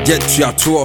Get your tour.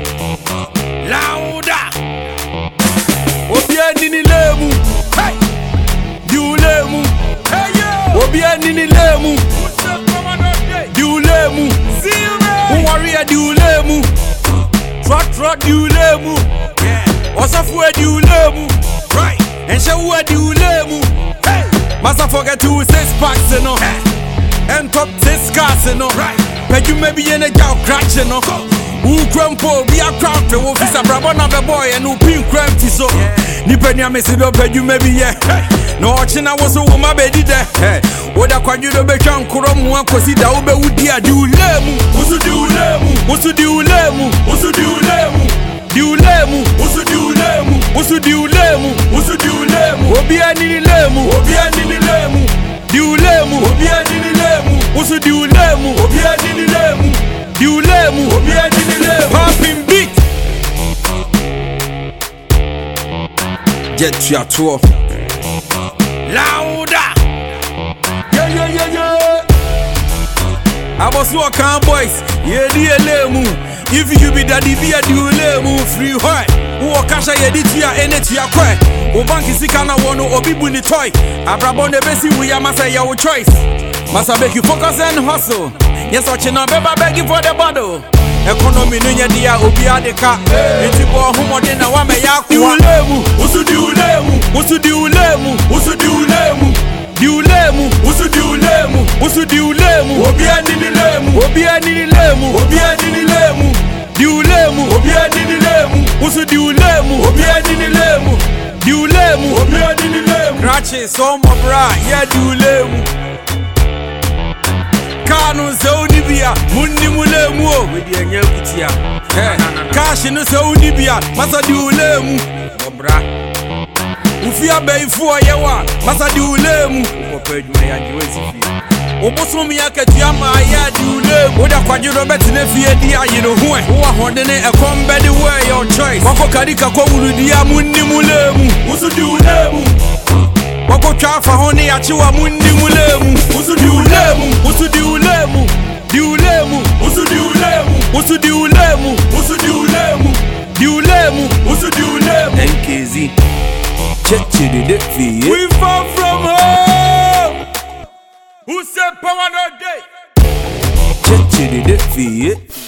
Louder. Obiani ni lemu. Hey. Du lemu. Hey yo. Obiani ni lemu. Du lemu. Warrior du lemu. Trot du lemu. Osafu du lemu. Right. And show du lemu. Hey. Must forget to 6 packs you know. And top 6 cars you know. Right. But you may be in a job crash you know. Who crumple be a crowd for officer brabon of the boy and who pin crafty so. Nipenya me see up you may be yeah. No china was so my baby there. What I quite you the become kurom one cause it ube would be a do lemu. What's do lemu? What's do lemu? What's do lemu? Do lemu? What's do lemu? What's do lemu? What's do lemu? Obi ani lemu. Obi ani lemu. Do lemu. Obi ani lemu. What's do lemu? Obi ani lemu. Do lemu. Obi ani lemu. Popping beat. Get your tour. Louder. Yeah. I was walking boys. Yeah, dear lemu. If you be daddy be a do lemu free high. Who kasha yedi tia energy akwa. O banki sikana wono obi buni toy. Abrabon the besi we amasa your choice. Must make you focus and hustle. Yes, watching on beba begging for the bottle. Economy nunya dia obi adeka. Enti bo homo de na wa me yakwa. Du lemu. Usu du lemu. Usu du lemu. Usu du lemu. Du lemu. Usu du lemu. Usu du lemu. Obi ani lemu. Obi ani lemu. Obi ani lemu. Du lemu. Obi ani lemu. Usu du lemu. Obi ani lemu. Du lemu. Obi ani lemu. Krache so mo bra ya du lemu. Kanu zauni biya mundi mulemu o wedi enye kutia. Kashi no zauni biya masa du lemu. Bra. Ufia beifu ayewa masa di ulemu kopeduma ya jiwezi fi obosomi yake tuama ya di ulemu oda kwajiro beti ne fie di ayiro huwe wa hondene ekombe di way your choice wako kadika kwa urudi ya mundi mulemu usu di ulemu wako chafa honi ya chiwa mundi mulemu usu di ulemu usu di ulemu di ulemu usu di ulemu usu di ulemu usu di ulemu di ulemu usu di ulemu NKZ. Check to the dip for you. We far from home. Who said power no day? Check to the dip for you.